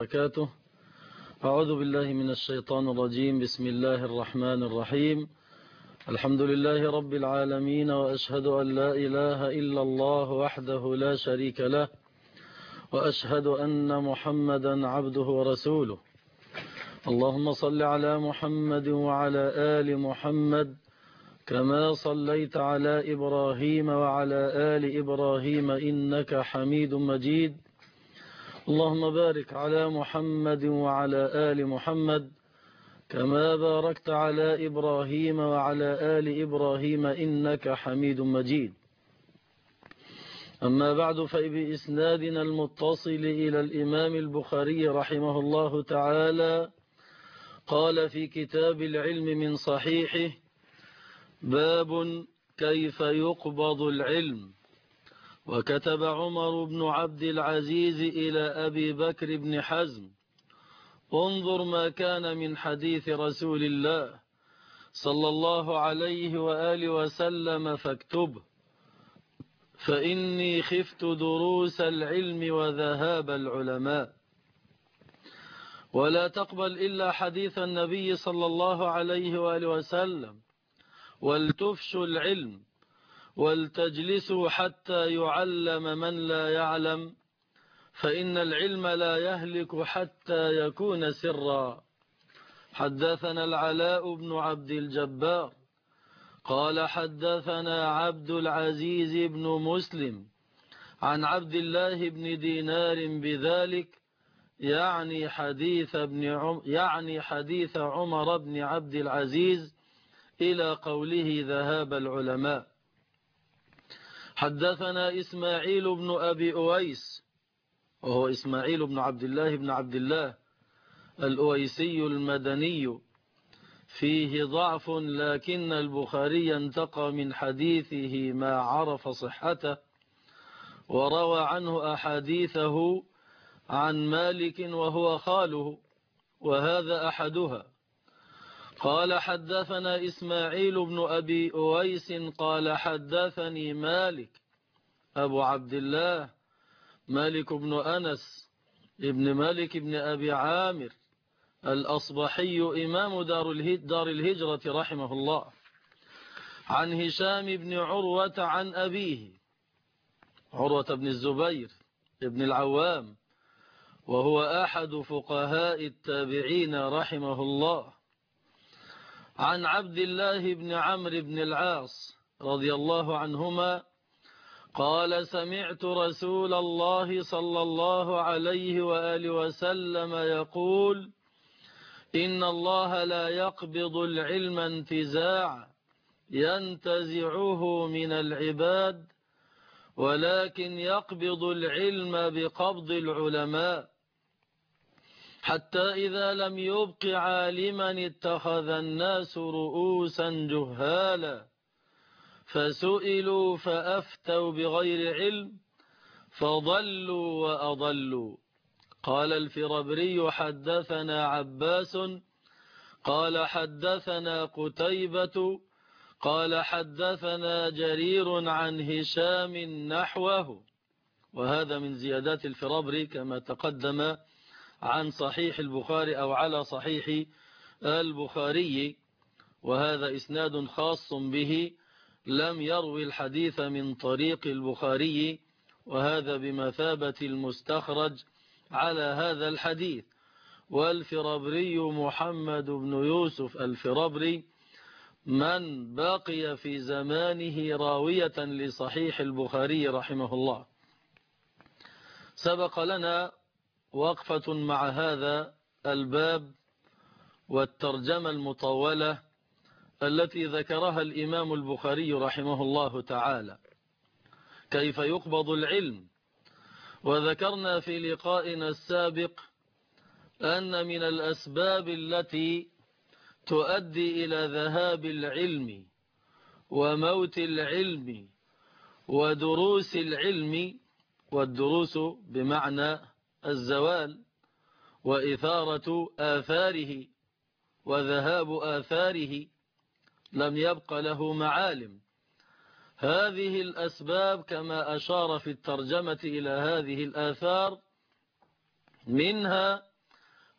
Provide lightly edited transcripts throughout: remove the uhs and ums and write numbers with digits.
وبركاته. أعوذ بالله من الشيطان الرجيم. بسم الله الرحمن الرحيم. الحمد لله رب العالمين، وأشهد أن لا إله إلا الله وحده لا شريك له، وأشهد أن محمدا عبده ورسوله. اللهم صل على محمد وعلى آل محمد كما صليت على إبراهيم وعلى آل إبراهيم إنك حميد مجيد. اللهم بارك على محمد وعلى آل محمد كما باركت على إبراهيم وعلى آل إبراهيم إنك حميد مجيد. أما بعد، فبإسنادنا المتصل إلى الإمام البخاري رحمه الله تعالى قال في كتاب العلم من صحيحه: باب كيف يقبض العلم. وكتب عمر بن عبد العزيز إلى أبي بكر بن حزم: انظر ما كان من حديث رسول الله صلى الله عليه وآله وسلم فاكتبه، فإني خفت دروس العلم وذهاب العلماء. ولا تقبل إلا حديث النبي صلى الله عليه وآله وسلم، ولتفشوا العلم ولتجلسوا حتى يعلم من لا يعلم، فإن العلم لا يهلك حتى يكون سرا. حدثنا العلاء بن عبد الجبار قال حدثنا عبد العزيز بن مسلم عن عبد الله بن دينار بذلك، يعني حديث عمر بن عبد العزيز إلى قوله ذهاب العلماء. حدثنا إسماعيل بن أبي أويس، وهو إسماعيل بن عبد الله الأويسي المدني، فيه ضعف، لكن البخاري انتقى من حديثه ما عرف صحته، وروى عنه أحاديثه عن مالك وهو خاله، وهذا أحدها. قال حدثنا إسماعيل بن أبي أويس قال حدثني مالك أبو عبد الله مالك بن أنس ابن مالك بن أبي عامر الأصبحي إمام دار الهجرة رحمه الله، عن هشام بن عروة عن أبيه عروة بن الزبير ابن العوام، وهو أحد فقهاء التابعين رحمه الله، عن عبد الله بن عمرو بن العاص رضي الله عنهما قال: سمعت رسول الله صلى الله عليه وآله وسلم يقول: إن الله لا يقبض العلم انتزاعا ينتزعه من العباد، ولكن يقبض العلم بقبض العلماء، حتى إذا لم يبق عالما اتخذ الناس رؤوسا جهالا، فسئلوا فأفتوا بغير علم فضلوا وأضلوا. قال الفربري: حدثنا عباس قال حدثنا قتيبة قال حدثنا جرير عن هشام نحوه. وهذا من زيادات الفربري كما تقدم عن صحيح البخاري أو على صحيح البخاري، وهذا إسناد خاص به، لم يروي الحديث من طريق البخاري، وهذا بمثابة المستخرج على هذا الحديث. والفربري محمد بن يوسف الفربري من بقي في زمانه راوية لصحيح البخاري رحمه الله. سبق لنا وقفة مع هذا الباب والترجمة المطولة التي ذكرها الإمام البخاري رحمه الله تعالى: كيف يقبض العلم. وذكرنا في لقائنا السابق أن من الأسباب التي تؤدي إلى ذهاب العلم وموت العلم ودروس العلم، والدروس بمعنى الزوال وإثارة آثاره وذهاب آثاره، لم يبق له معالم. هذه الأسباب كما أشار في الترجمة إلى هذه الآثار منها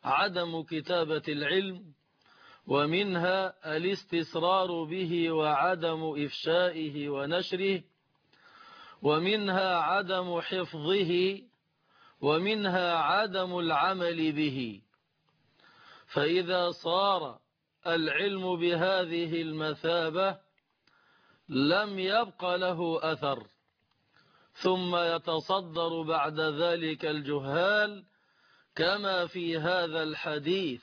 عدم كتابة العلم، ومنها الاستسرار به وعدم إفشائه ونشره، ومنها عدم حفظه، ومنها عدم العمل به. فإذا صار العلم بهذه المثابة لم يبق له أثر، ثم يتصدر بعد ذلك الجهال كما في هذا الحديث: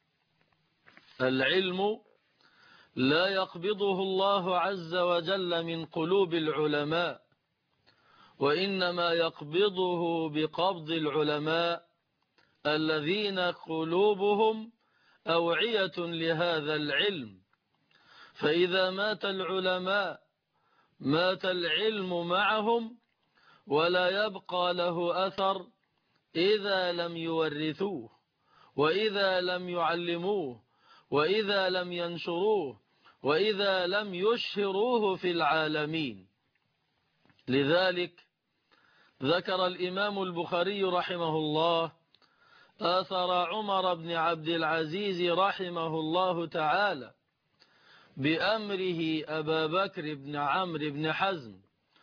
العلم لا يقبضه الله عز وجل من قلوب العلماء، وإنما يقبضه بقبض العلماء الذين قلوبهم أوعية لهذا العلم. فإذا مات العلماء مات العلم معهم، ولا يبقى له أثر إذا لم يورثوه، وإذا لم يعلموه، وإذا لم ينشروه، وإذا لم يشهروه في العالمين. لذلك ذكر الإمام البخاري رحمه الله آثر عمر بن عبد العزيز رحمه الله تعالى بأمره أبا بكر بن عمرو بن حزم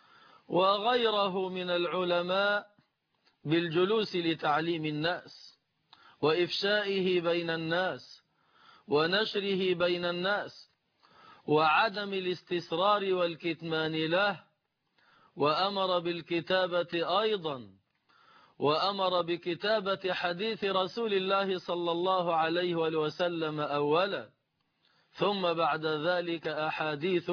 وغيره من العلماء بالجلوس لتعليم الناس وإفشائه بين الناس ونشره بين الناس وعدم الاستسرار والكتمان له، وأمر بالكتابة أيضا، وأمر بكتابة حديث رسول الله صلى الله عليه وسلم أولا، ثم بعد ذلك أحاديث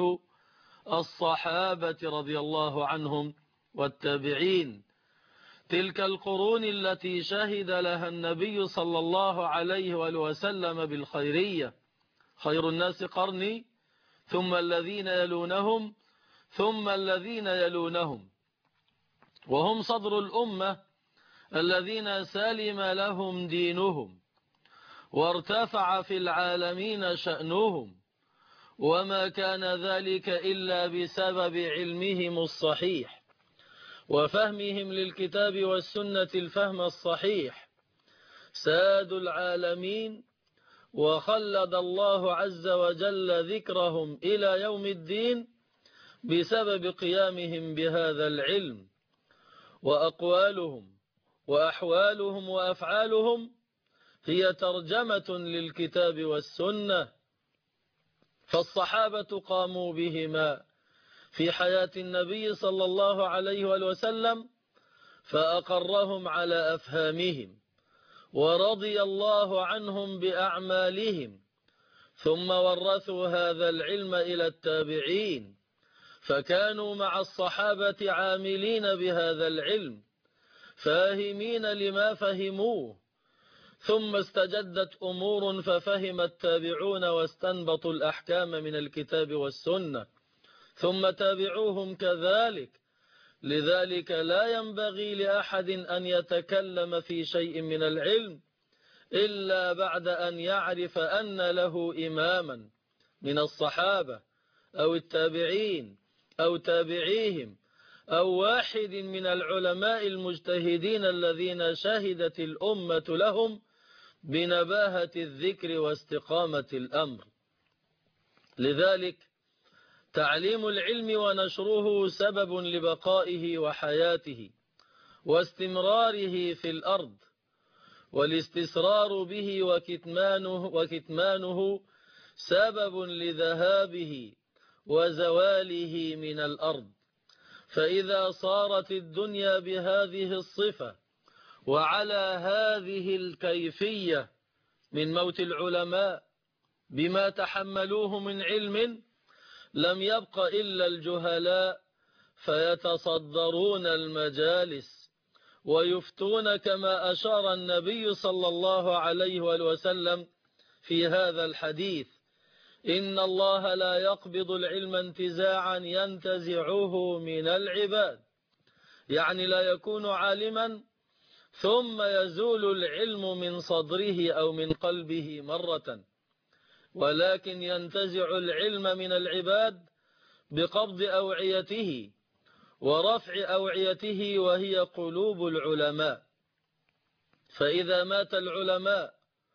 الصحابة رضي الله عنهم والتابعين، تلك القرون التي شهد لها النبي صلى الله عليه وسلم بالخيرية: خير الناس قرني، ثم الذين يلونهم، ثم الذين يلونهم، وهم صدر الأمة الذين سلم لهم دينهم وارتفع في العالمين شأنهم، وما كان ذلك إلا بسبب علمهم الصحيح وفهمهم للكتاب والسنة الفهم الصحيح. سادوا العالمين وخلد الله عز وجل ذكرهم إلى يوم الدين بسبب قيامهم بهذا العلم، وأقوالهم وأحوالهم وأفعالهم هي ترجمة للكتاب والسنة. فالصحابة قاموا بهما في حياة النبي صلى الله عليه وسلم فأقرهم على أفهامهم، ورضي الله عنهم بأعمالهم، ثم ورثوا هذا العلم إلى التابعين، فكانوا مع الصحابة عاملين بهذا العلم فاهمين لما فهموه، ثم استجدت أمور ففهم التابعون واستنبطوا الأحكام من الكتاب والسنة، ثم تابعوهم كذلك. لذلك لا ينبغي لأحد أن يتكلم في شيء من العلم إلا بعد أن يعرف أن له إماما من الصحابة أو التابعين أو تابعيهم أو واحد من العلماء المجتهدين الذين شهدت الأمة لهم بنباهة الذكر واستقامة الأمر. لذلك تعليم العلم ونشره سبب لبقائه وحياته واستمراره في الأرض، والاستسرار به وكتمانه سبب لذهابه وزواله من الأرض. فإذا صارت الدنيا بهذه الصفة وعلى هذه الكيفية من موت العلماء بما تحملوه من علم، لم يبق إلا الجهلاء فيتصدرون المجالس ويفتون كما أشار النبي صلى الله عليه وسلم في هذا الحديث: إن الله لا يقبض العلم انتزاعا ينتزعه من العباد، يعني لا يكون عالما ثم يزول العلم من صدره أو من قلبه مرة، ولكن ينتزع العلم من العباد بقبض أوعيته ورفع أوعيته وهي قلوب العلماء. فإذا مات العلماء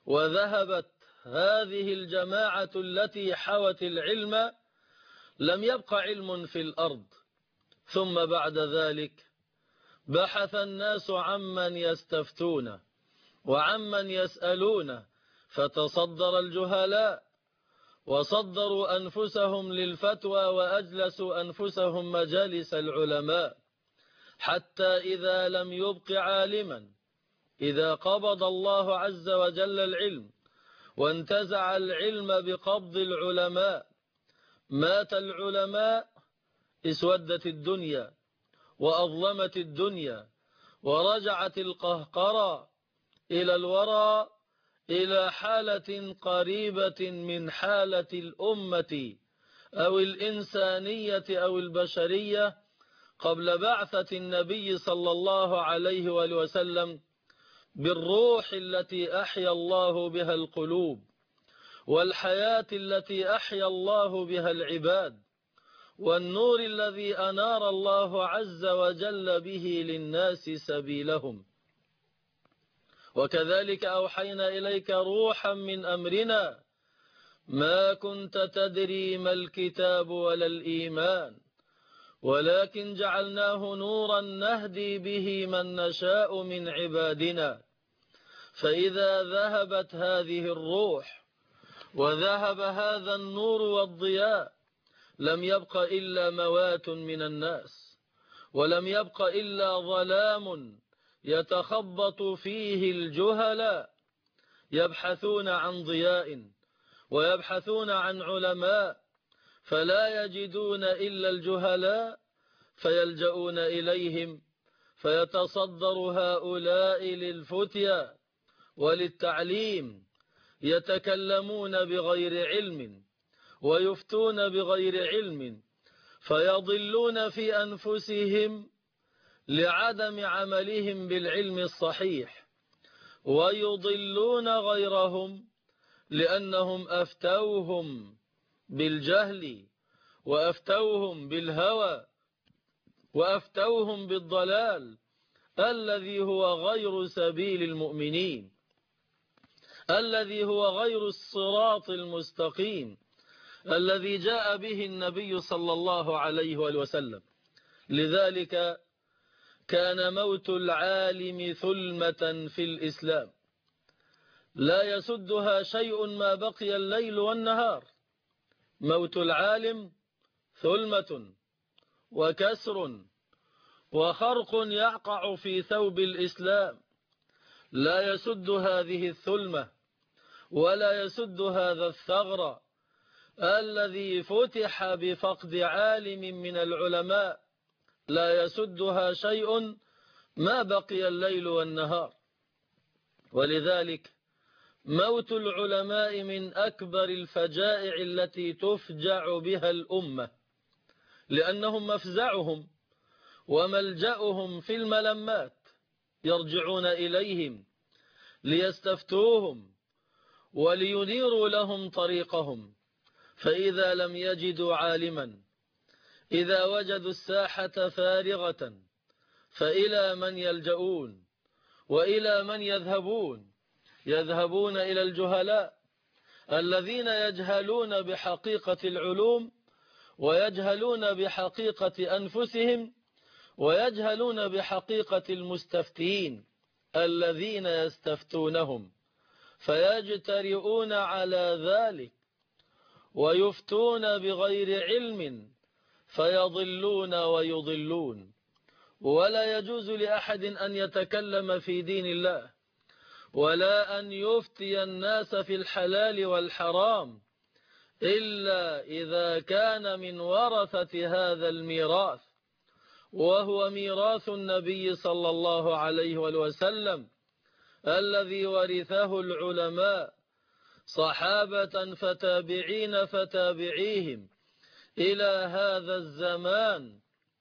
وذهبت هذه الجماعة التي حوت العلم لم يبق علم في الأرض. ثم بعد ذلك بحث الناس عمن يستفتون وعمن يسألون، فتصدر الجهلاء وصدروا أنفسهم للفتوى وأجلسوا أنفسهم مجالس العلماء، حتى إذا لم يبق عالما، إذا قبض الله عز وجل العلم وانتزع العلم بقبض العلماء، مات العلماء، اسودت الدنيا وأظلمت الدنيا، ورجعت القهقرى إلى الورى إلى حالة قريبة من حالة الأمة أو الإنسانية أو البشرية قبل بعثة النبي صلى الله عليه وآله وسلم، بالروح التي أحيا الله بها القلوب، والحياة التي أحيا الله بها العباد، والنور الذي أنار الله عز وجل به للناس سبيلهم. وكذلك أوحينا إليك روحا من أمرنا ما كنت تدري ما الكتاب ولا الإيمان ولكن جعلناه نورا نهدي به من نشاء من عبادنا. فإذا ذهبت هذه الروح وذهب هذا النور والضياء لم يبق إلا موات من الناس، ولم يبق إلا ظلام يتخبط فيه الجهلاء، يبحثون عن ضياء ويبحثون عن علماء فلا يجدون إلا الجهلاء، فيلجؤون إليهم، فيتصدر هؤلاء للفتيا وللتعليم، يتكلمون بغير علم ويفتون بغير علم، فيضلون في أنفسهم لعدم عملهم بالعلم الصحيح، ويضلون غيرهم لأنهم أفتوهم بالجهل وأفتوهم بالهوى وأفتوهم بالضلال الذي هو غير سبيل المؤمنين، الذي هو غير الصراط المستقيم الذي جاء به النبي صلى الله عليه وسلم. لذلك كان موت العالم ثلمة في الإسلام لا يسدها شيء ما بقي الليل والنهار. موت العالم ثلمة وكسر وخرق يقع في ثوب الإسلام، لا يسد هذه الثلمة ولا يسد هذا الثغر الذي فتح بفقد عالم من العلماء، لا يسدها شيء ما بقي الليل والنهار. ولذلك موت العلماء من أكبر الفجائع التي تفجع بها الأمة، لأنهم مفزعهم وملجأهم في الملمات، يرجعون إليهم ليستفتوهم ولينيروا لهم طريقهم. فإذا لم يجدوا عالما، إذا وجدوا الساحة فارغة، فإلى من يلجؤون وإلى من يذهبون؟ يذهبون إلى الجهلاء الذين يجهلون بحقيقة العلوم ويجهلون بحقيقة أنفسهم ويجهلون بحقيقة المستفتين الذين يستفتونهم، فيجترئون على ذلك ويفتون بغير علم فيضلون ويضلون. ولا يجوز لأحد أن يتكلم في دين الله ولا أن يفتي الناس في الحلال والحرام إلا إذا كان من ورثة هذا الميراث، وهو ميراث النبي صلى الله عليه وسلم الذي ورثه العلماء، صحابة فتابعين فتابعيهم إلى هذا الزمان.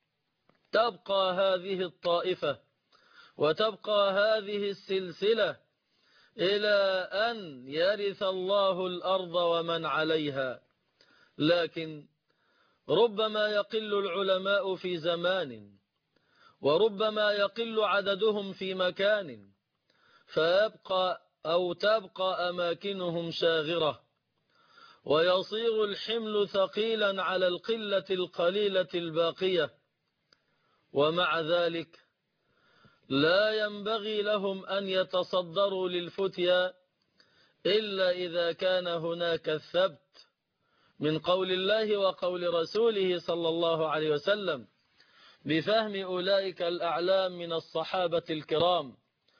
تبقى هذه الطائفة وتبقى هذه السلسلة إلى أن يرث الله الأرض ومن عليها. لكن ربما يقل العلماء في زمان، وربما يقل عددهم في مكان، فيبقى أو تبقى أماكنهم شاغرة، ويصير الحمل ثقيلا على القلة القليلة الباقية، ومع ذلك لا ينبغي لهم أن يتصدروا للفتيا إلا إذا كان هناك الثبت من قول الله وقول رسوله صلى الله عليه وسلم بفهم أولئك الأعلام من الصحابة الكرام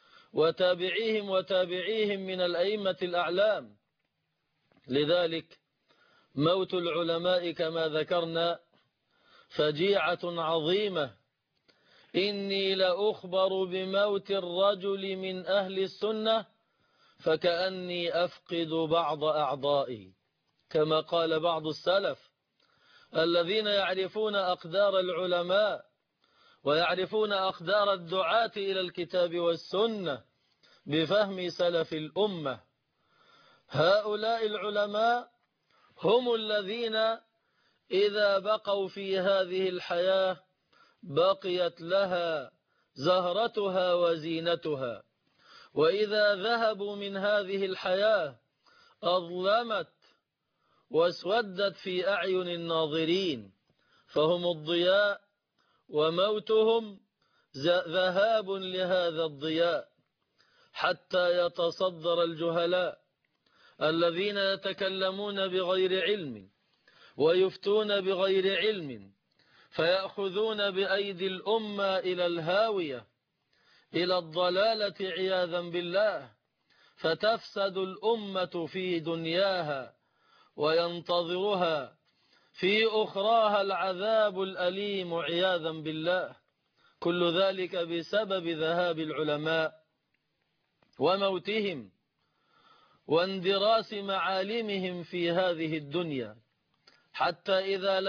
وتابعيهم من الأئمة الأعلام. لذلك موت العلماء كما ذكرنا فجيعة عظيمة. إني لأخبر بموت الرجل من أهل السنة فكأني أفقد بعض أعضائي، كما قال بعض السلف الذين يعرفون أقدار العلماء ويعرفون أقدار الدعاة إلى الكتاب والسنة بفهم سلف الأمة. هؤلاء العلماء هم الذين إذا بقوا في هذه الحياة بقيت لها زهرتها وزينتها، وإذا ذهبوا من هذه الحياة أظلمت واسودت في أعين الناظرين، فهم الضياء، وموتهم ذهاب لهذا الضياء، حتى يتصدر الجهلاء الذين يتكلمون بغير علم ويفتون بغير علم، فيأخذون بأيدي الأمة إلى الهاوية، إلى الضلالة عياذا بالله، فتفسد الأمة في دنياها وينتظرها في أخراها العذاب الأليم عياذا بالله. كل ذلك بسبب ذهاب العلماء وموتهم واندراس معالمهم في هذه الدنيا، حتى إذا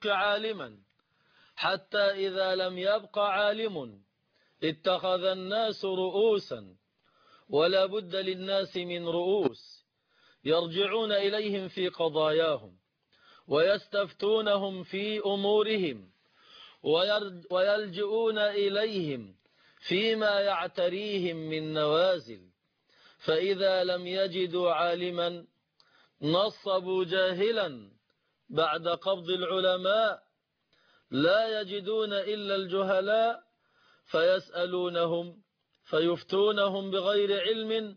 لم يبق عالم اتخذ الناس رؤوسا، ولا بد للناس من رؤوس يرجعون إليهم في قضاياهم ويستفتونهم في أمورهم ويلجؤون إليهم فيما يعتريهم من نوازل. فإذا لم يجدوا عالما نصبوا جاهلا بعد قبض العلماء، لا يجدون إلا الجهلاء فيسألونهم فيفتونهم بغير علم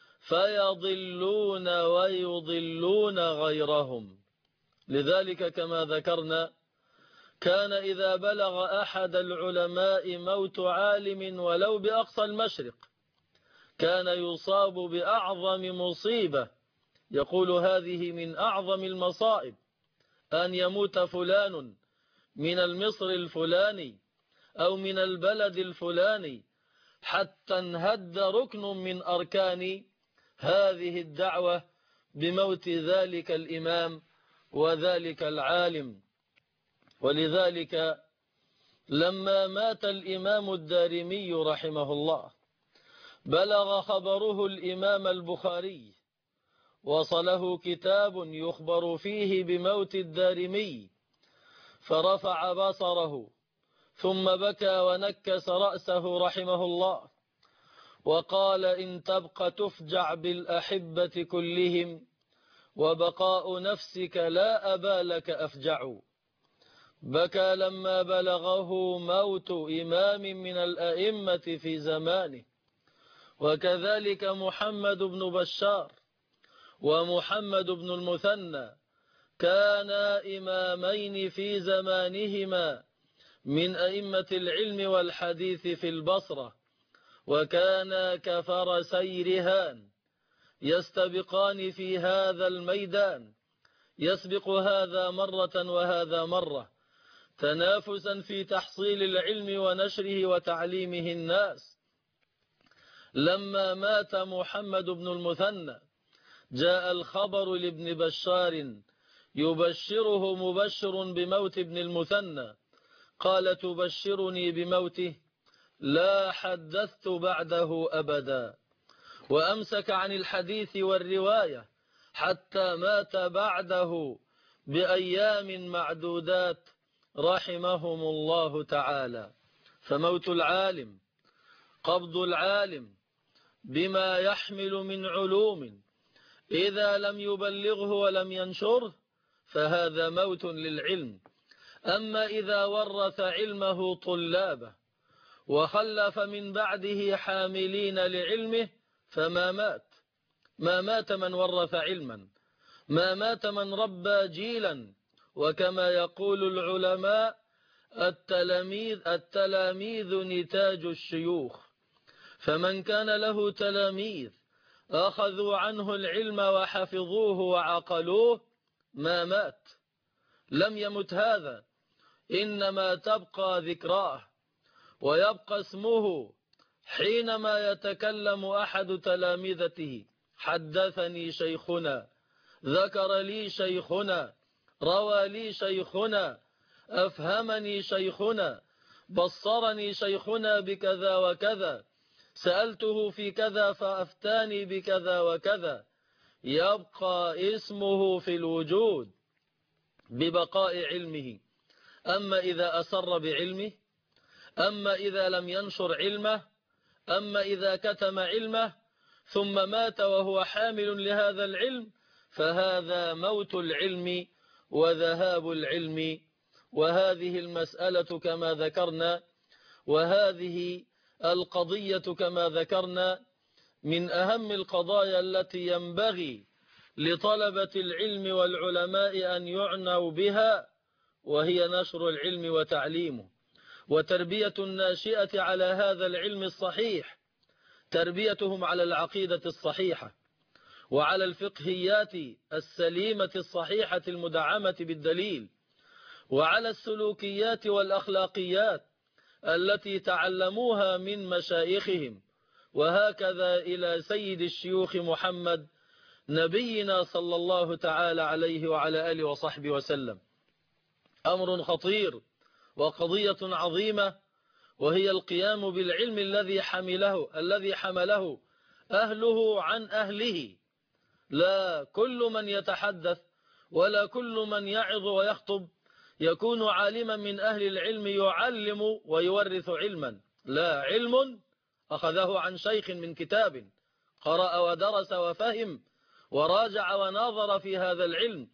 فيضلون ويضلون غيرهم. لذلك كما ذكرنا كان إذا بلغ أحد العلماء موت عالم ولو بأقصى المشرق كان يصاب بأعظم مصيبة، يقول هذه من أعظم المصائب أن يموت فلان من المصر الفلاني أو من البلد الفلاني حتى انهد ركن من أركان هذه الدعوة بموت ذلك الإمام وذلك العالم. ولذلك لما مات الإمام الدارمي رحمه الله بلغ خبره الإمام البخاري، وصله كتاب يخبر فيه بموت الدارمي، فرفع بصره ثم بكى ونكس رأسه رحمه الله وقال: إن تبق تفجع بالأحبة كلهم، وبقاء نفسك لا أبا لك أفجع. بكى لما بلغه موت إمام من الأئمة في زمانه، وكذلك محمد بن بشار ومحمد بن المثنى كانا إمامين في زمانهما من أئمة العلم والحديث في البصرة، وكانا كفرسي رهان يستبقان في هذا الميدان، يسبق هذا مرة وهذا مرة، تنافسا في تحصيل العلم ونشره وتعليمه الناس. لما مات محمد بن المثنى جاء الخبر لابن بشار يبشره مبشر بموت ابن المثنى، قال: تبشرني بموته؟ لا حدثت بعده أبدا. وأمسك عن الحديث والرواية حتى مات بعده بأيام معدودات رحمهم الله تعالى. فموت العالم، قبض العالم، بما يحمل من علوم إذا لم يبلغه ولم ينشره فهذا موت للعلم. أما إذا ورث علمه طلابه وخلف من بعده حاملين لعلمه فما مات. ما مات من ورث علما، ما مات من ربى جيلا. وكما يقول العلماء التلاميذ نتاج الشيوخ، فمن كان له تلاميذ أخذوا عنه العلم وحفظوه وعقلوه ما مات، لم يمت هذا، إنما تبقى ذكراه ويبقى اسمه حينما يتكلم أحد تلامذته: حدثني شيخنا، ذكر لي شيخنا، روى لي شيخنا، أفهمني شيخنا، بصرني شيخنا بكذا وكذا، سألته في كذا فأفتاني بكذا وكذا. يبقى اسمه في الوجود ببقاء علمه. أما إذا أسر بعلمه، أما إذا لم ينشر علمه، أما إذا كتم علمه ثم مات وهو حامل لهذا العلم فهذا موت العلم وذهاب العلم. وهذه المسألة كما ذكرنا، وهذه القضية كما ذكرنا من أهم القضايا التي ينبغي لطلبة العلم والعلماء أن يعنوا بها، وهي نشر العلم وتعليمه وتربية الناشئة على هذا العلم الصحيح، تربيتهم على العقيدة الصحيحة وعلى الفقهيات السليمة الصحيحة المدعمة بالدليل، وعلى السلوكيات والأخلاقيات التي تعلموها من مشايخهم، وهكذا إلى سيد الشيوخ محمد نبينا صلى الله تعالى عليه وعلى آله وصحبه وسلم. أمر خطير وقضية عظيمة، وهي القيام بالعلم الذي حمله أهله عن أهله. لا كل من يتحدث ولا كل من يعظ ويخطب يكون عالما من أهل العلم يعلم ويورث علما، لا، علم أخذه عن شيخ من كتاب، قرأ ودرس وفهم وراجع وناظر في هذا العلم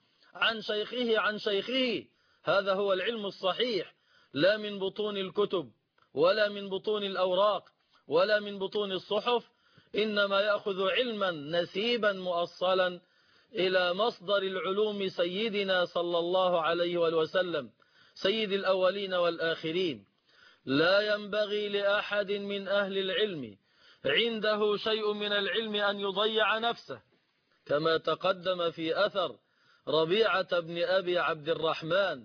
عن شيخه، هذا هو العلم الصحيح، لا من بطون الكتب ولا من بطون الأوراق ولا من بطون الصحف، إنما يأخذ علما نسيبا مؤصلا إلى مصدر العلوم سيدنا صلى الله عليه وسلم، سيد الأولين والآخرين. لا ينبغي لأحد من أهل العلم عنده شيء من العلم أن يضيع نفسه، كما تقدم في أثر ربيعة بن أبي عبد الرحمن،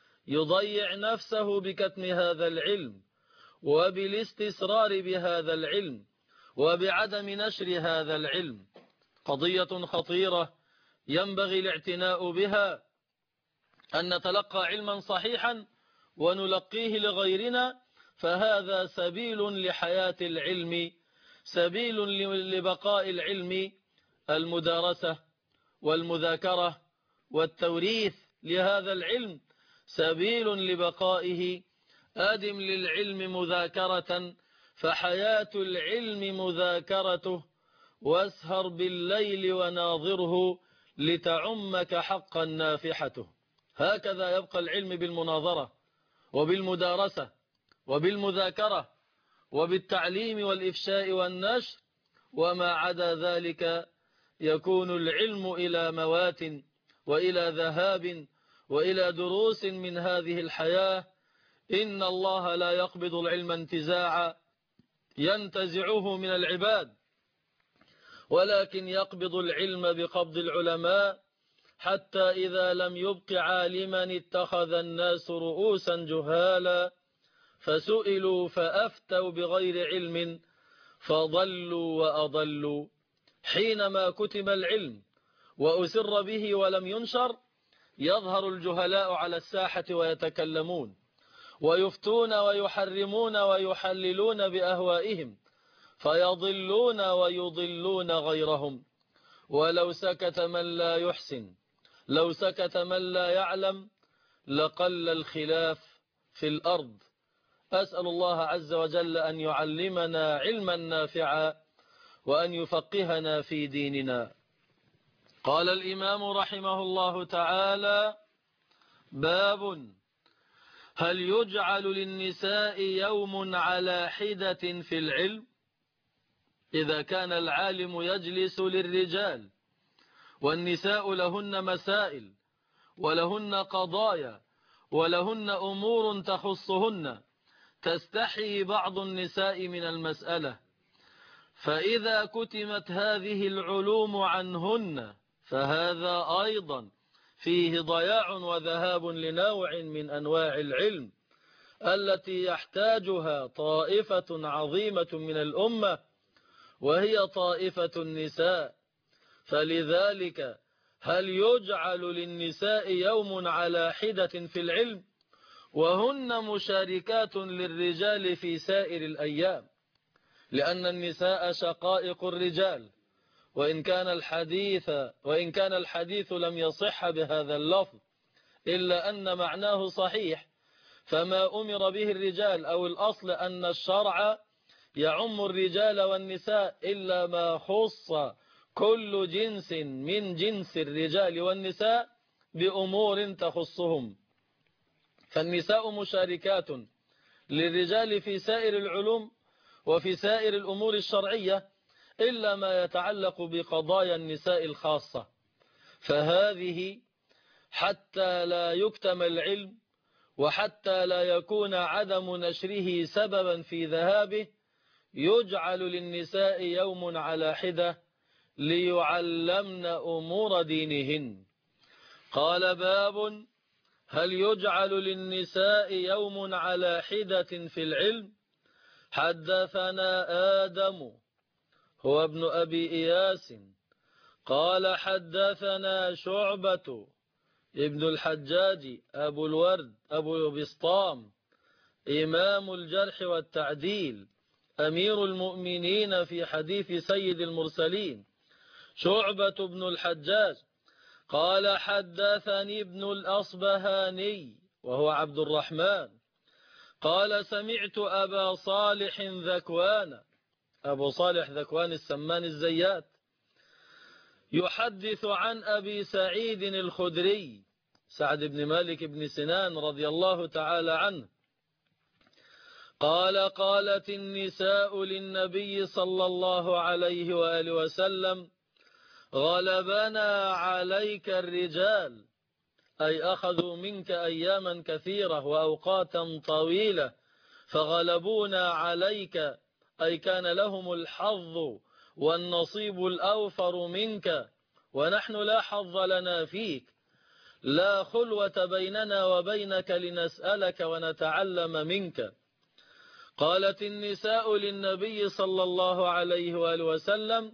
يضيع نفسه بكتم هذا العلم وبالاستسرار بهذا العلم وبعدم نشر هذا العلم. قضية خطيرة ينبغي الاعتناء بها، أن نتلقى علما صحيحا ونلقيه لغيرنا، فهذا سبيل لحياة العلم، سبيل لبقاء العلم، المدارسة والمذاكرة والتوريث لهذا العلم سبيل لبقائه. أدم للعلم مذاكرة فحياة العلم مذاكرته، واسهر بالليل وناظره لتعمك حقا نافحته. هكذا يبقى العلم بالمناظرة وبالمدارسة وبالمذاكرة وبالتعليم والإفشاء والنشر، وما عدا ذلك يكون العلم إلى موات وإلى ذهاب وإلى دروس من هذه الحياة. إن الله لا يقبض العلم انتزاعا ينتزعه من العباد، ولكن يقبض العلم بقبض العلماء، حتى إذا لم يبق عالما اتخذ الناس رؤوسا جهالا فسئلوا فأفتوا بغير علم فضلوا وأضلوا. حينما كتم العلم وأسر به ولم ينشر يظهر الجهلاء على الساحة ويتكلمون ويفتون ويحرمون ويحللون بأهوائهم، فيضلون ويضلون غيرهم. ولو سكت من لا يحسن، لو سكت من لا يعلم، لقل الخلاف في الأرض. أسأل الله عز وجل أن يعلمنا علما نافعا وأن يفقهنا في ديننا. قال الإمام رحمه الله تعالى: باب هل يجعل للنساء يوم على حدة في العلم؟ إذا كان العالم يجلس للرجال والنساء لهن مسائل ولهن قضايا ولهن أمور تخصهن تستحي بعض النساء من المسألة، فإذا كتمت هذه العلوم عنهن فهذا أيضا فيه ضياع وذهاب لنوع من أنواع العلم التي يحتاجها طائفة عظيمة من الأمة، وهي طائفة النساء. فلذلك هل يجعل للنساء يوم على حدة في العلم وهن مشاركات للرجال في سائر الأيام؟ لأن النساء شقائق الرجال، وإن كان الحديث لم يصح بهذا اللفظ، إلا أن معناه صحيح. فما أمر به الرجال، أو الأصل أن الشرع يعم الرجال والنساء، إلا ما خص كل جنس من جنس الرجال والنساء بأمور تخصهم. فالنساء مشاركات للرجال في سائر العلوم وفي سائر الأمور الشرعية، إلا ما يتعلق بقضايا النساء الخاصة، فهذه حتى لا يكتم العلم وحتى لا يكون عدم نشره سببا في ذهابه يجعل للنساء يوم على حدة ليعلمن أمور دينهن. قال: باب هل يجعل للنساء يوم على حدة في العلم؟ حدثنا آدم هو ابن أبي إياس قال حدثنا شعبة ابن الحجاج أبو الورد أبو بسطام إمام الجرح والتعديل أمير المؤمنين في حديث سيد المرسلين شعبة بن الحجاج قال حدثني ابن الأصبهاني وهو عبد الرحمن قال سمعت أبا صالح ذكوان، أبو صالح ذكوان السمان الزيات، يحدث عن أبي سعيد الخدري سعد بن مالك بن سنان رضي الله تعالى عنه قال: قالت النساء للنبي صلى الله عليه وآله وسلم: غلبنا عليك الرجال، أي أخذوا منك أياما كثيرة وأوقاتا طويلة فغلبونا عليك، أي كان لهم الحظ والنصيب الأوفر منك ونحن لا حظ لنا فيك، لا خلوة بيننا وبينك لنسألك ونتعلم منك. قالت النساء للنبي صلى الله عليه وآله وسلم: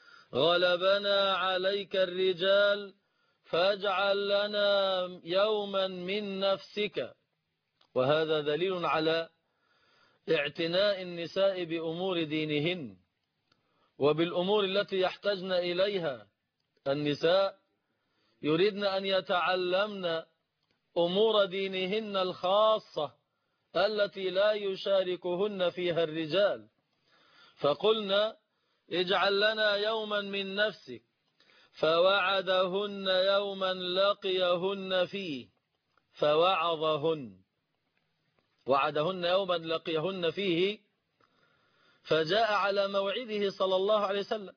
غلبنا عليك الرجال فاجعل لنا يوما من نفسك. وهذا دليل على اعتناء النساء بأمور دينهن وبالأمور التي يحتاجن إليها. النساء يريدن أن يتعلمن أمور دينهن الخاصة التي لا يشاركهن فيها الرجال، فقلنا: اجعل لنا يوما من نفسك، فوعدهن يوما لقيهن فيه فوعظهن، وعدهن يوما لقيهن فيه، فجاء على موعده صلى الله عليه وسلم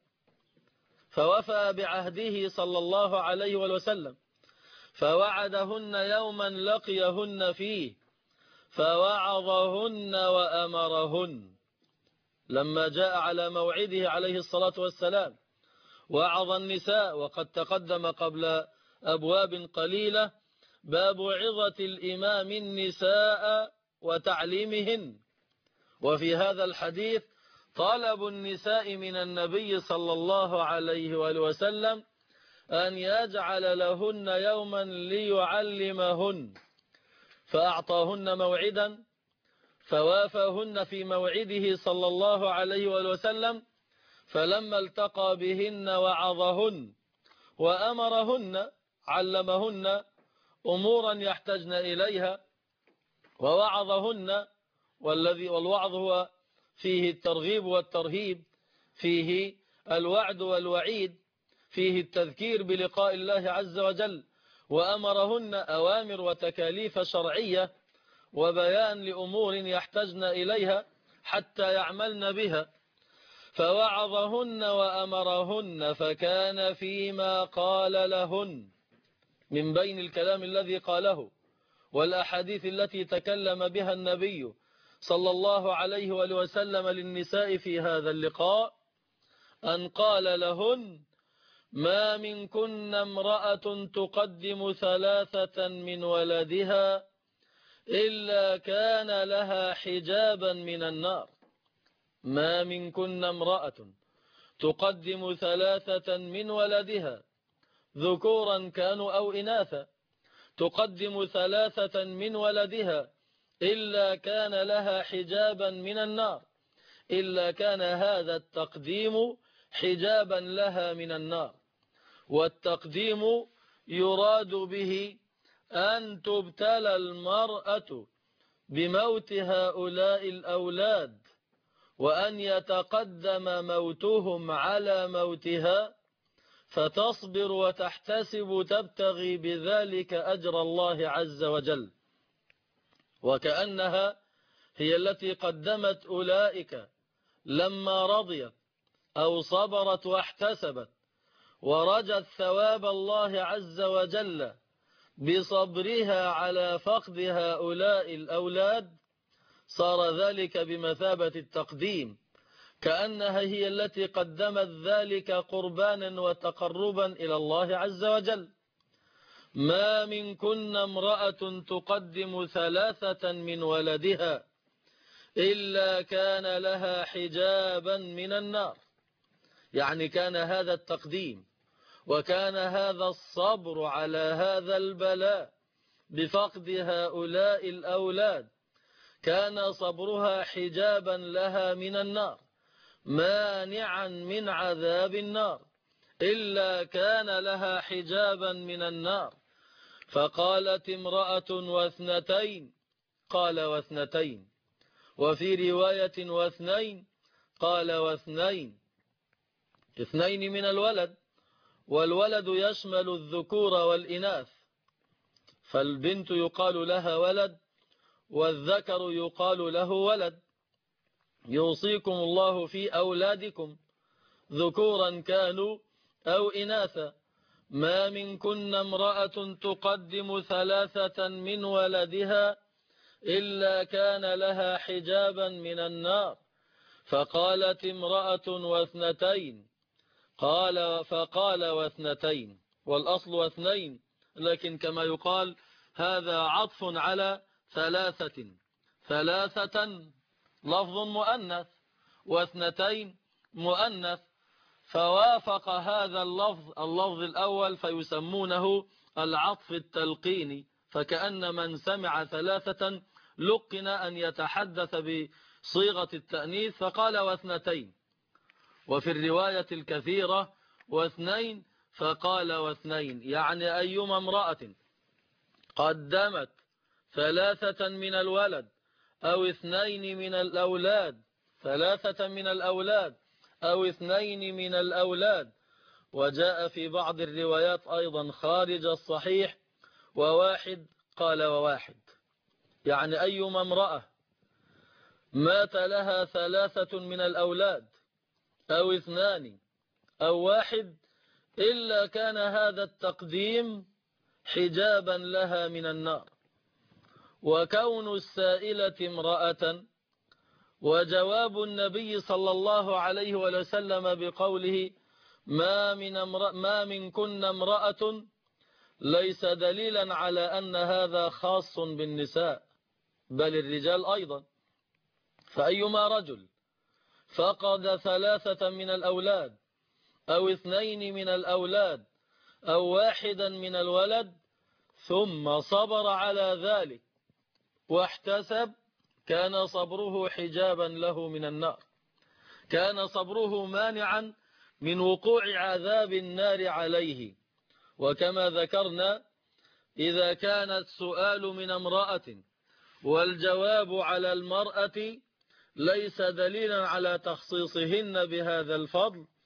فوفى بعهده صلى الله عليه وسلم، فوعدهن يوما لقيهن فيه فوعظهن وأمرهن. لما جاء على موعده عليه الصلاة والسلام وعظ النساء، وقد تقدم قبل أبواب قليلة باب عظة الإمام النساء وتعليمهن، وفي هذا الحديث طلب النساء من النبي صلى الله عليه وآله وسلم أن يجعل لهن يوما ليعلمهن، فأعطاهن موعدا فوافاهن في موعده صلى الله عليه وآله وسلم، فلما التقى بهن وعظهن وأمرهن علمهن أمورا يحتجن إليها ووعظهن، والوعظ هو فيه الترغيب والترهيب، فيه الوعد والوعيد، فيه التذكير بلقاء الله عز وجل، وأمرهن أوامر وتكاليف شرعية وبيان لأمور يحتجن إليها حتى يعملن بها، فوعظهن وأمرهن فكان فيما قال لهن من بين الكلام الذي قاله والأحاديث التي تكلم بها النبي صلى الله عليه وسلم للنساء في هذا اللقاء أن قال لهن: ما منكن امرأة تقدم 3 من ولدها إلا كان لها حجابا من النار. ما منكن امرأة تقدم 3 من ولدها، ذكورا كانوا أو إناثا، تقدم 3 من ولدها إلا كان لها حجابا من النار، إلا كان هذا التقديم حجابا لها من النار. والتقديم يراد به أن تبتلى المرأة بموت هؤلاء الأولاد، وأن يتقدم موتهم على موتها، فتصبر وتحتسب تبتغي بذلك أجر الله عز وجل، وكأنها هي التي قدمت أولئك لما رضيت أو صبرت واحتسبت ورجت ثواب الله عز وجل بصبرها على فقد هؤلاء الأولاد، صار ذلك بمثابة التقديم، كأنها هي التي قدمت ذلك قربانا وتقربا إلى الله عز وجل. ما منكن امرأة تقدم 3 من ولدها إلا كان لها حجابا من النار، يعني كان هذا التقديم وكان هذا الصبر على هذا البلاء بفقد هؤلاء الأولاد، كان صبرها حجابا لها من النار، مانعا من عذاب النار، إلا كان لها حجابا من النار. فقالت امرأة 2، قال 2، وفي رواية 2 قال 2، 2 من الولد، والولد يشمل الذكور والإناث، فالبنت يقال لها ولد والذكر يقال له ولد. يوصيكم الله في أولادكم ذكورا كانوا أو إناثا. ما منكن امرأة تقدم 3 من ولدها إلا كان لها حجابا من النار. فقالت امرأة 2، فقال 2، والأصل 2، لكن كما يقال هذا عطف على 3، 3 لفظ مؤنث و2 مؤنث، فوافق هذا اللفظ الأول فيسمونه العطف التلقيني، فكأن من سمع 3 لقن أن يتحدث بصيغة التأنيث فقال 2، وفي الرواية الكثيرة 2 فقال 2، يعني أيما امرأة قدمت 3 من الولد أو 2 من الأولاد، 3 من الأولاد أو 2 من الأولاد، وجاء في بعض الروايات أيضا خارج الصحيح 1 قال 1، يعني أيما امرأة مات لها 3 من الأولاد أو 2 أو 1 إلا كان هذا التقديم حجابا لها من النار. وكون السائلة امرأة، وجواب النبي صلى الله عليه وسلم بقوله ما منكن امرأة ليس دليلا على أن هذا خاص بالنساء، بل الرجال أيضا. فأيما رجل فقد 3 من الأولاد أو 2 من الأولاد أو 1 من الولد ثم صبر على ذلك واحتسب، كان صبره حجابا له من النار، كان صبره مانعا من وقوع عذاب النار عليه. وكما ذكرنا إذا كان السؤال من امرأة والجواب على المرأة ليس دليلا على تخصيصهن بهذا الفضل،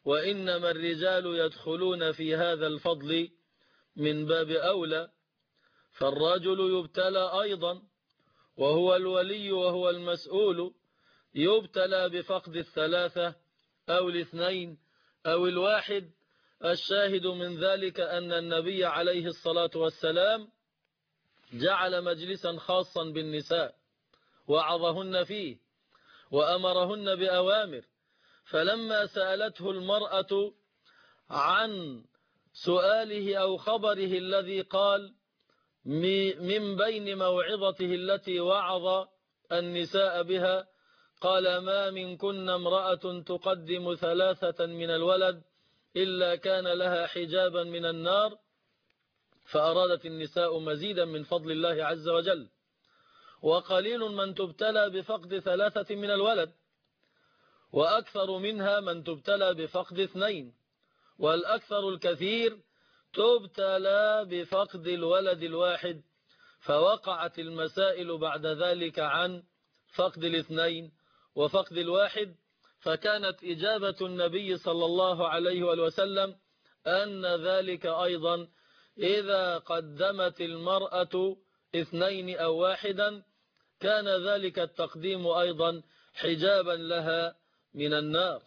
وإنما الرجال يدخلون في هذا الفضل من باب أولى، فالرجل يبتلى أيضا وهو الولي وهو المسؤول، يبتلى بفقد الثلاثة أو الاثنين أو الواحد. الشاهد من ذلك أن النبي عليه الصلاة والسلام جعل مجلسا خاصا بالنساء وعظهن فيه وأمرهن بأوامر، فلما سألته المرأة عن سؤاله أو خبره الذي قال من بين موعظته التي وعظ النساء بها، قال: ما منكن امرأة تقدم ثلاثة من الولد إلا كان لها حجابا من النار. فأرادت النساء مزيدا من فضل الله عز وجل، وقليل من تبتلى بفقد ثلاثة من الولد، وأكثر منها من تبتلى بفقد اثنين، والأكثر الكثير تبتلى بفقد الولد الواحد. فوقعت المسائل بعد ذلك عن فقد الاثنين وفقد الواحد، فكانت إجابة النبي صلى الله عليه وسلم أن ذلك أيضا إذا قدمت المرأة اثنين أو واحدا كان ذلك التقديم أيضا حجابا لها من النار.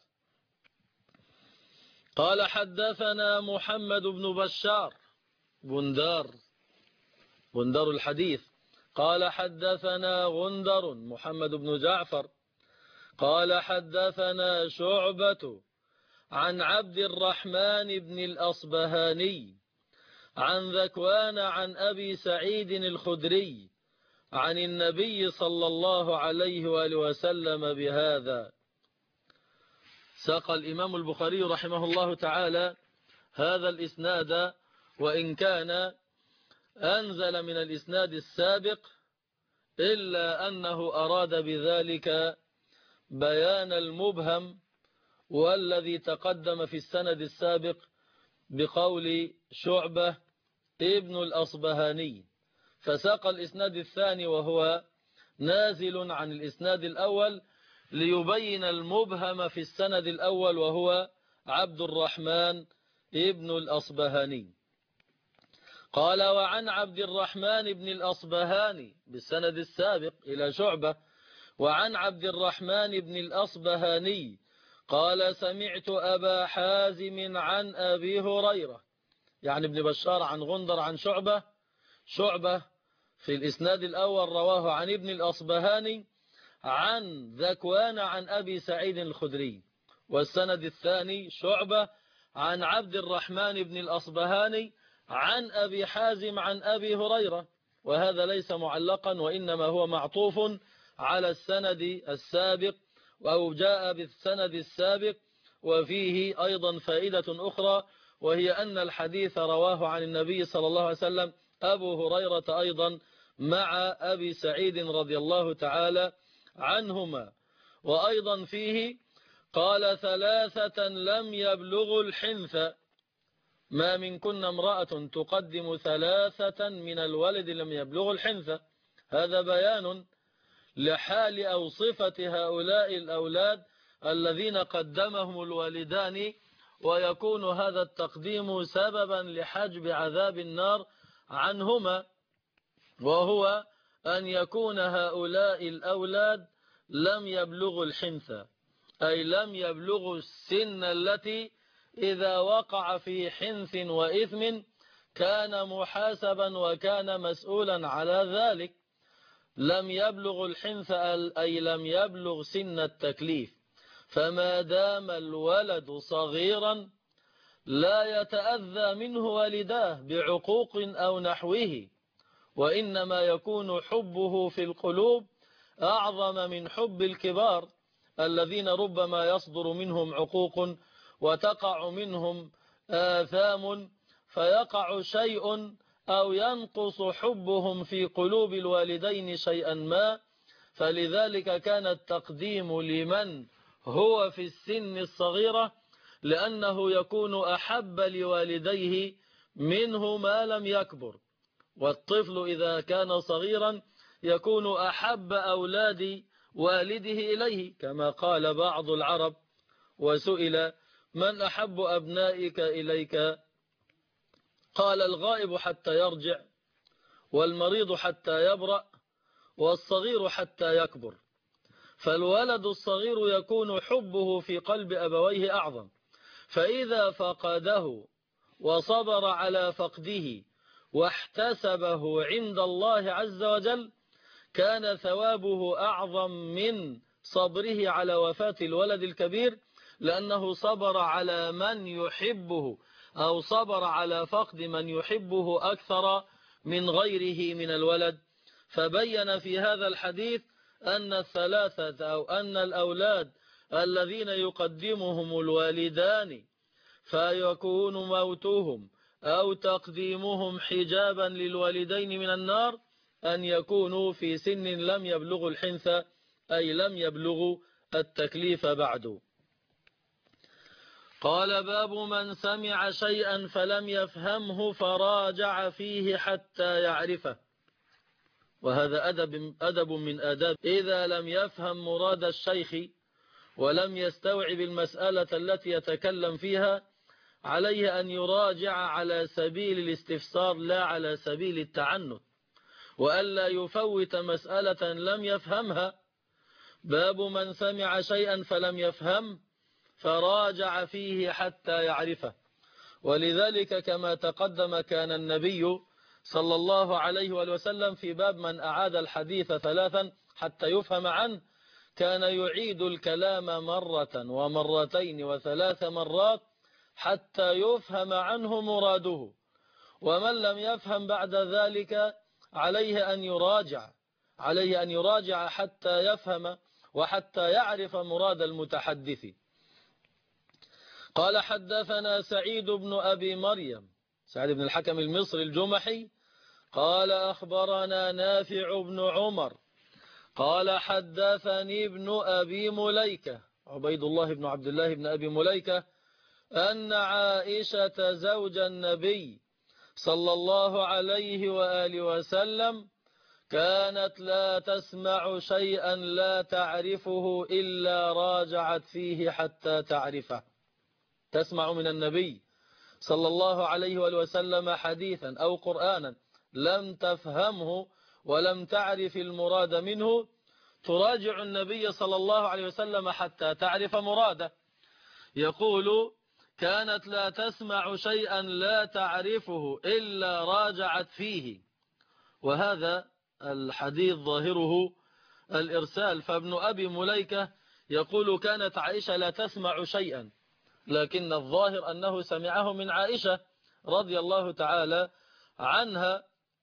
قال: حدثنا محمد بن بشار بندار الحديث. قال: حدثنا غندر محمد بن جعفر قال: حدثنا شعبة عن عبد الرحمن بن الأصبهاني عن ذكوان عن أبي سعيد الخدري عن النبي صلى الله عليه وآله وسلم بهذا. ساق الإمام البخاري رحمه الله تعالى هذا الإسناد، وإن كان أنزل من الإسناد السابق إلا أنه أراد بذلك بيان المبهم والذي تقدم في السند السابق بقول شعبة ابن الأصبهاني، فساق الإسناد الثاني وهو نازل عن الإسناد الأول ليبين المبهم في السند الأول وهو عبد الرحمن ابن الأصبهاني. قال: وعن عبد الرحمن بن الأصبهاني بالسند السابق إلى شعبة، وعن عبد الرحمن بن الأصبهاني قال: سمعت أبا حازم عن أبي هريرة، يعني ابن بشار عن غندر عن شعبة في الإسناد الأول رواه عن ابن الأصبهاني عن ذكوان عن أبي سعيد الخدري، والسند الثاني شعبة عن عبد الرحمن بن الأصبهاني عن أبي حازم عن أبي هريرة، وهذا ليس معلقا وإنما هو معطوف على السند السابق أو جاء بالسند السابق. وفيه أيضا فائدة أخرى، وهي أن الحديث رواه عن النبي صلى الله عليه وسلم أبو هريرة أيضا مع أبي سعيد رضي الله تعالى عنهما. وأيضا فيه قال: ثلاثة لم يبلغوا الحنث، ما منكن امرأة تقدم ثلاثة من الولد لم يبلغوا الحنث. هذا بيان لحال أو صفة هؤلاء الأولاد الذين قدمهم الوالدان، ويكون هذا التقديم سببا لحجب عذاب النار عنهما، وهو أن يكون هؤلاء الأولاد لم يبلغوا الحنث، أي لم يبلغوا السن التي إذا وقع في حنث وإثم كان محاسبا وكان مسؤولا على ذلك. لم يبلغ الحنث أي لم يبلغ سن التكليف، فما دام الولد صغيرا لا يتأذى منه والداه بعقوق أو نحوه، وإنما يكون حبه في القلوب أعظم من حب الكبار الذين ربما يصدر منهم عقوق وتقع منهم آثام فيقع شيء أو ينقص حبهم في قلوب الوالدين شيئا ما. فلذلك كان التقديم لمن هو في السن الصغيرة، لأنه يكون أحب لوالديه منه ما لم يكبر، والطفل إذا كان صغيرا يكون أحب أولاد والده إليه، كما قال بعض العرب وسئل من أحب أبنائك إليك؟ قال الغائب حتى يرجع، والمريض حتى يبرأ، والصغير حتى يكبر. فالولد الصغير يكون حبه في قلب أبويه أعظم، فإذا فقده وصبر على فقده واحتسبه عند الله عز وجل كان ثوابه أعظم من صبره على وفاة الولد الكبير، لأنه صبر على من يحبه أو صبر على فقد من يحبه أكثر من غيره من الولد. فبين في هذا الحديث أن الثلاثة أو أن الأولاد الذين يقدمهم الوالدان فيكون موتهم أو تقديمهم حجابا للوالدين من النار أن يكونوا في سن لم يبلغوا الحنث، أي لم يبلغوا التكليف بعد. قال باب من سمع شيئا فلم يفهمه فراجع فيه حتى يعرفه. وهذا أدب من آداب. إذا لم يفهم مراد الشيخ ولم يستوعب المسألة التي يتكلم فيها عليه أن يراجع على سبيل الاستفسار لا على سبيل التعنت، وألا يفوت مسألة لم يفهمها. باب من سمع شيئا فلم يفهم فراجع فيه حتى يعرفه. ولذلك كما تقدم كان النبي صلى الله عليه وسلم في باب من أعاد الحديث ثلاثا حتى يفهم عنه كان يعيد الكلام مرة ومرتين وثلاث مرات حتى يفهم عنه مراده. ومن لم يفهم بعد ذلك عليه أن يراجع حتى يفهم وحتى يعرف مراد المتحدث. قال حدثنا سعيد بن أبي مريم، سعيد بن الحكم المصري الجمحي، قال أخبرنا نافع بن عمر قال حدثني ابن أبي مليكة عبيد الله بن عبد الله بن أبي مليكة أن عائشة زوج النبي صلى الله عليه وآله وسلم كانت لا تسمع شيئا لا تعرفه إلا راجعت فيه حتى تعرفه. تسمع من النبي صلى الله عليه وآله وسلم حديثا أو قرآنا لم تفهمه ولم تعرف المراد منه تراجع النبي صلى الله عليه وسلم حتى تعرف مراده. يقول كانت لا تسمع شيئا لا تعرفه إلا راجعت فيه، وهذا الحديث ظاهره الإرسال. فابن أبي مليكة يقول كانت عائشة لا تسمع شيئا، لكن الظاهر أنه سمعه من عائشة رضي الله تعالى عنها،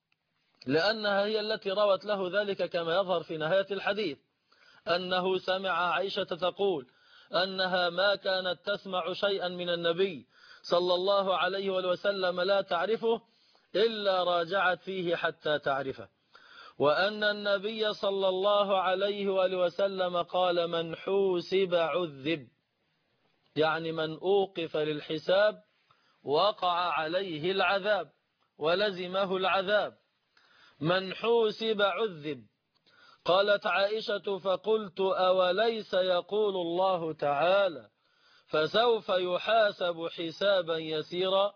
لأنها هي التي روت له ذلك كما يظهر في نهاية الحديث، أنه سمع عائشة تقول أنها ما كانت تسمع شيئا من النبي صلى الله عليه وسلم لا تعرفه إلا راجعت فيه حتى تعرفه. وأن النبي صلى الله عليه وسلم قال من حوسب عذب، يعني من أوقف للحساب وقع عليه العذاب ولزمه العذاب. من حوسب عذب. قالت عائشة فقلت أوليس يقول الله تعالى فسوف يحاسب حسابا يسيرا،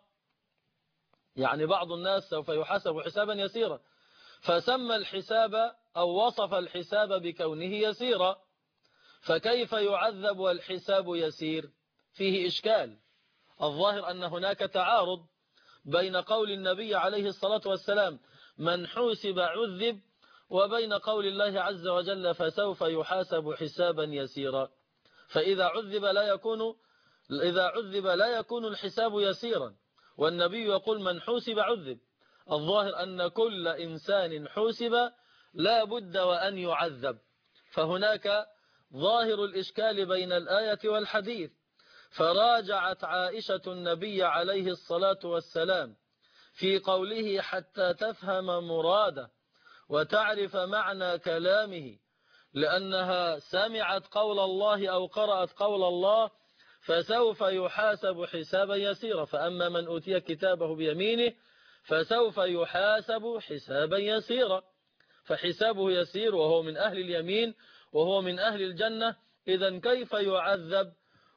يعني بعض الناس سوف يحاسب حسابا يسيرا، فسمى الحساب أو وصف الحساب بكونه يسيرا، فكيف يعذب والحساب يسير؟ فيه إشكال. الظاهر أن هناك تعارض بين قول النبي عليه الصلاة والسلام من حوسب عذب وبين قول الله عز وجل فسوف يحاسب حسابا يسيرا. فإذا عذب لا يكون الحساب يسيرا، والنبي يقول من حوسب عذب. الظاهر أن كل إنسان حوسب لا بد وأن يعذب، فهناك ظاهر الإشكال بين الآية والحديث. فراجعت عائشة النبي عليه الصلاة والسلام في قوله حتى تفهم مراده وتعرف معنى كلامه، لأنها سمعت قول الله أو قرأت قول الله فسوف يحاسب حسابا يسيرا، فأما من أوتي كتابه بيمينه فسوف يحاسب حسابا يسيرا، فحسابه يسير وهو من أهل اليمين وهو من أهل الجنة. إذن كيف يعذب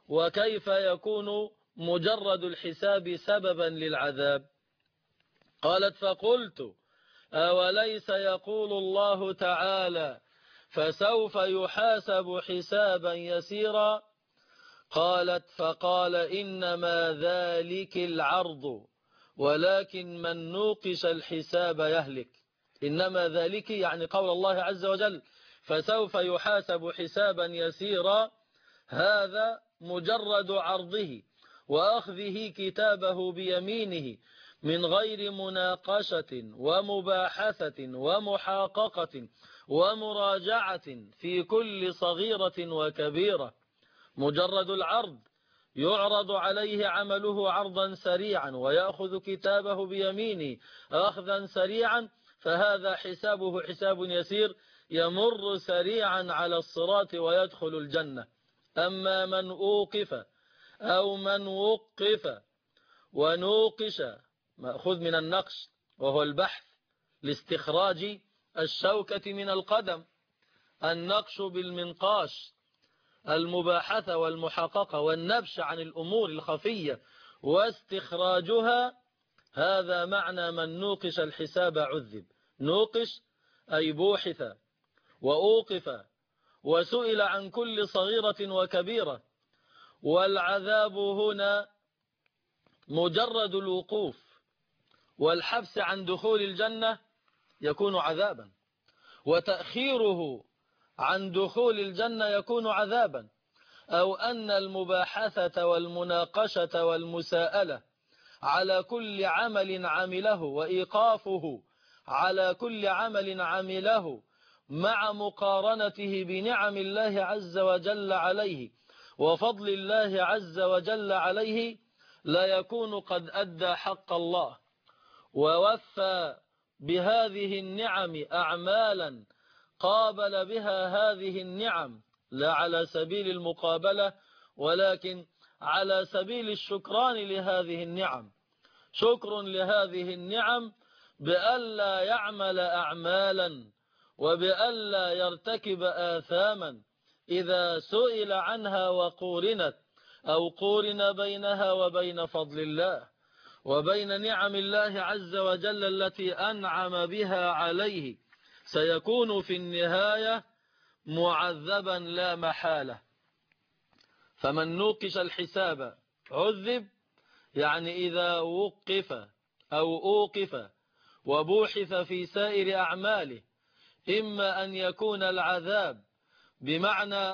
وكيف يكون مجرد الحساب سببا للعذاب؟ قالت فقلت أوليس يقول الله تعالى فسوف يحاسب حسابا يسيرا؟ قالت فقال إنما ذلك العرض ولكن من نوقش الحساب يهلك. إنما ذلك يعني قول الله عز وجل فسوف يحاسب حسابا يسيرا، هذا مجرد عرضه وأخذه كتابه بيمينه من غير مناقشة ومباحثة ومحاققة ومراجعة في كل صغيرة وكبيرة. مجرد العرض يعرض عليه عمله عرضا سريعا ويأخذ كتابه بيمينه أخذا سريعا، فهذا حسابه حساب يسير يمر سريعا على الصراط ويدخل الجنة. أما من أوقف أو من وقف ونوقش، مأخوذ من النقش وهو البحث لاستخراج الشوكة من القدم، النقش بالمنقاش، المباحثة والمحققة والنبش عن الأمور الخفية واستخراجها، هذا معنى من نوقش الحساب عذب. نوقش أي بوحث وأوقف وسئل عن كل صغيرة وكبيرة. والعذاب هنا مجرد الوقوف والحبس عن دخول الجنة يكون عذابا، وتأخيره عن دخول الجنة يكون عذابا، أو أن المباحثة والمناقشة والمساءلة على كل عمل عمله وإيقافه على كل عمل عمله مع مقارنته بنعم الله عز وجل عليه وفضل الله عز وجل عليه لا يكون قد أدى حق الله ووفى بهذه النعم أعمالا قابل بها هذه النعم، لا على سبيل المقابلة ولكن على سبيل الشكران لهذه النعم، شكر لهذه النعم بألا يعمل أعمالا وبألا يرتكب آثاما إذا سئل عنها وقورنت أو قورن بينها وبين فضل الله وبين نعم الله عز وجل التي أنعم بها عليه، سيكون في النهاية معذبا لا محالة. فمن نوقش الحساب عذب، يعني إذا وقف أو أوقف وبوحث في سائر أعماله، إما أن يكون العذاب بمعنى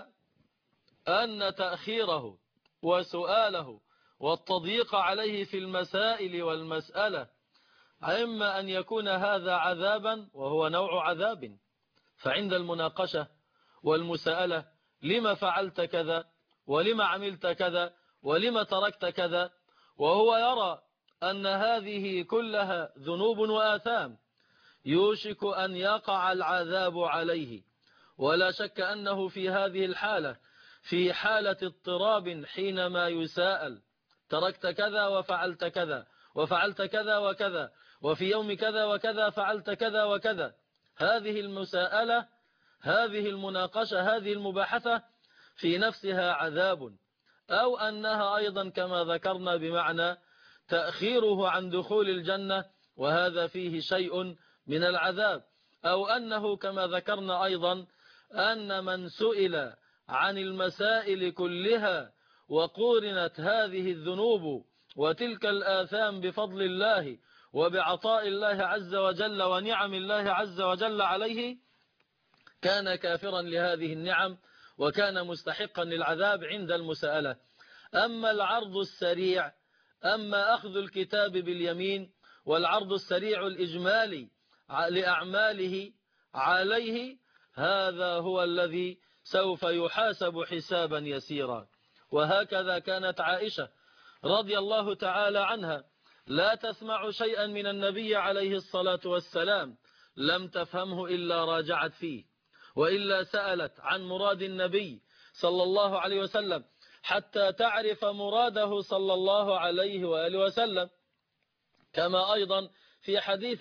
أن تأخيره وسؤاله والتضييق عليه في المسائل والمسألة، إما أن يكون هذا عذابا وهو نوع عذاب، فعند المناقشة والمسألة لما فعلت كذا ولما عملت كذا ولما تركت كذا، وهو يرى أن هذه كلها ذنوب وآثام يوشك أن يقع العذاب عليه، ولا شك أنه في هذه الحالة في حالة اضطراب حينما يساءل تركت كذا وفعلت كذا وفعلت كذا وكذا وفي يوم كذا وكذا فعلت كذا وكذا. هذه المساءلة، هذه المناقشة، هذه المباحثة في نفسها عذاب، أو أنها أيضا كما ذكرنا بمعنى تأخيره عن دخول الجنة، وهذا فيه شيء من العذاب، أو أنه كما ذكرنا أيضا أن من سئل عن المسائل كلها وقورنت هذه الذنوب وتلك الآثام بفضل الله وبعطاء الله عز وجل ونعم الله عز وجل عليه، كان كافرا لهذه النعم وكان مستحقا للعذاب عند المساءلة. أما العرض السريع، أما أخذ الكتاب باليمين والعرض السريع الإجمالي لأعماله عليه، هذا هو الذي سوف يحاسب حسابا يسيرا. وهكذا كانت عائشة رضي الله تعالى عنها لا تسمع شيئا من النبي عليه الصلاة والسلام لم تفهمه إلا راجعت فيه، وإلا سألت عن مراد النبي صلى الله عليه وسلم حتى تعرف مراده صلى الله عليه وآله وسلم. كما أيضا في حديث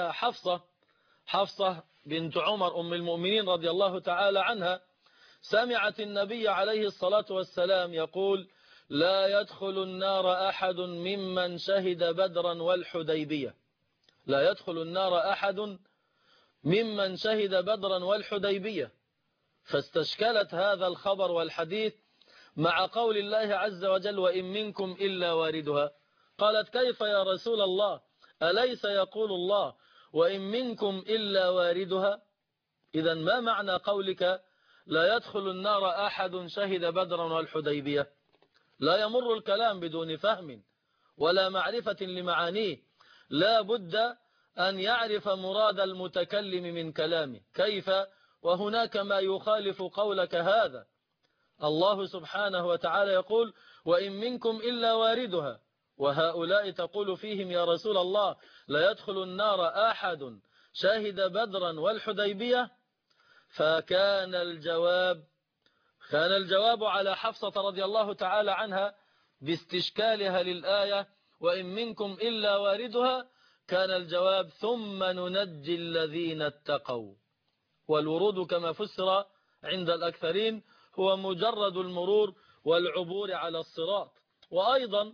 حفصة بنت عمر أم المؤمنين رضي الله تعالى عنها، سمعت النبي عليه الصلاة والسلام يقول لا يدخل النار أحد ممن شهد بدرا والحديبية. لا يدخل النار أحد ممن شهد بدرا والحديبية. فاستشكلت هذا الخبر والحديث مع قول الله عز وجل وإن منكم إلا واردها. قالت كيف يا رسول الله، أليس يقول الله وإن منكم إلا واردها؟ إذا ما معنى قولك لا يدخل النار أحد شهد بدرا والحديبية؟ لا يمر الكلام بدون فهم ولا معرفة لمعانيه، لا بد أن يعرف مراد المتكلم من كلامه. كيف وهناك ما يخالف قولك هذا؟ الله سبحانه وتعالى يقول وإن منكم إلا واردها، وهؤلاء تقول فيهم يا رسول الله لا يدخل النار أحد شاهد بدرا والحديبية. فكان الجواب على حفصة رضي الله تعالى عنها باستشكالها للآية وإن منكم إلا واردها، كان الجواب ثم ننجي الذين اتقوا. والورود كما فسر عند الأكثرين هو مجرد المرور والعبور على الصراط. وأيضا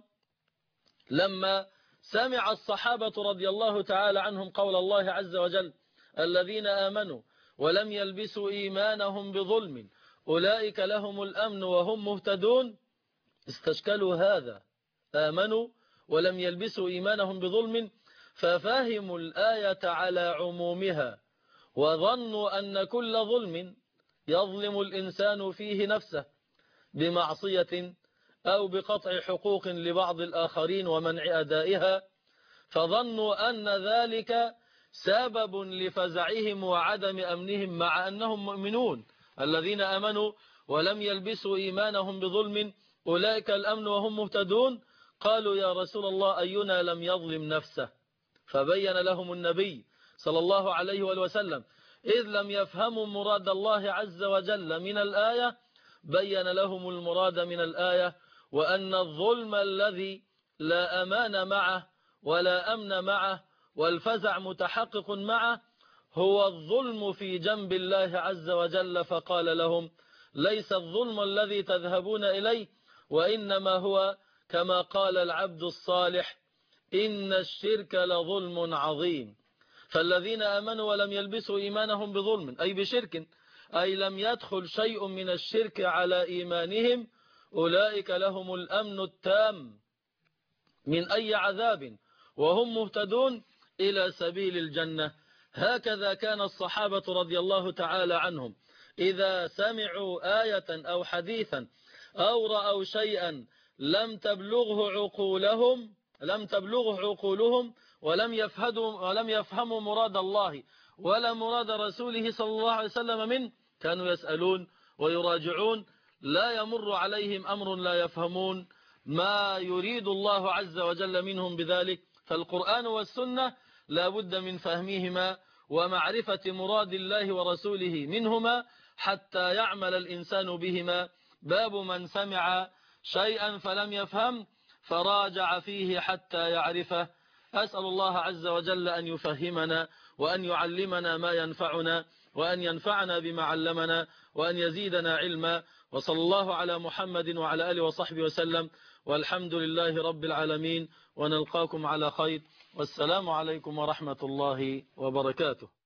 لما سمع الصحابة رضي الله تعالى عنهم قول الله عز وجل الذين آمنوا ولم يلبسوا إيمانهم بظلم أولئك لهم الأمن وهم مهتدون، استشكلوا هذا، آمنوا ولم يلبسوا إيمانهم بظلم، ففهموا الآية على عمومها وظنوا أن كل ظلم يظلم الإنسان فيه نفسه بمعصية أو بقطع حقوق لبعض الآخرين ومنع أدائها، فظنوا أن ذلك سبب لفزعهم وعدم أمنهم مع أنهم مؤمنون. الذين آمنوا ولم يلبسوا إيمانهم بظلم أولئك الأمن وهم مهتدون. قالوا يا رسول الله أينا لم يظلم نفسه؟ فبين لهم النبي صلى الله عليه وسلم إذ لم يفهموا مراد الله عز وجل من الآية، بين لهم المراد من الآية وأن الظلم الذي لا أمان معه ولا أمن معه والفزع متحقق معه هو الظلم في جنب الله عز وجل. فقال لهم ليس الظلم الذي تذهبون إليه، وإنما هو كما قال العبد الصالح إن الشرك لظلم عظيم. فالذين آمنوا ولم يلبسوا إيمانهم بظلم أي بشرك، أي لم يدخل شيء من الشرك على إيمانهم، أولئك لهم الأمن التام من أي عذاب وهم مهتدون إلى سبيل الجنة. هكذا كان الصحابة رضي الله تعالى عنهم إذا سمعوا آية أو حديثا أو رأوا شيئا لم تبلغه عقولهم ولم يفهموا مراد الله ولا مراد رسوله صلى الله عليه وسلم منه، كانوا يسألون ويراجعون، لا يمر عليهم أمر لا يفهمون ما يريد الله عز وجل منهم بذلك. فالقرآن والسنة لا بد من فهمهما ومعرفة مراد الله ورسوله منهما حتى يعمل الإنسان بهما. باب من سمع شيئا فلم يفهم فراجع فيه حتى يعرفه. أسأل الله عز وجل أن يفهمنا وأن يعلمنا ما ينفعنا وأن ينفعنا بما علمنا وأن يزيدنا علما. وصلى الله على محمد وعلى آله وصحبه وسلم، والحمد لله رب العالمين، ونلقاكم على خير، والسلام عليكم ورحمة الله وبركاته.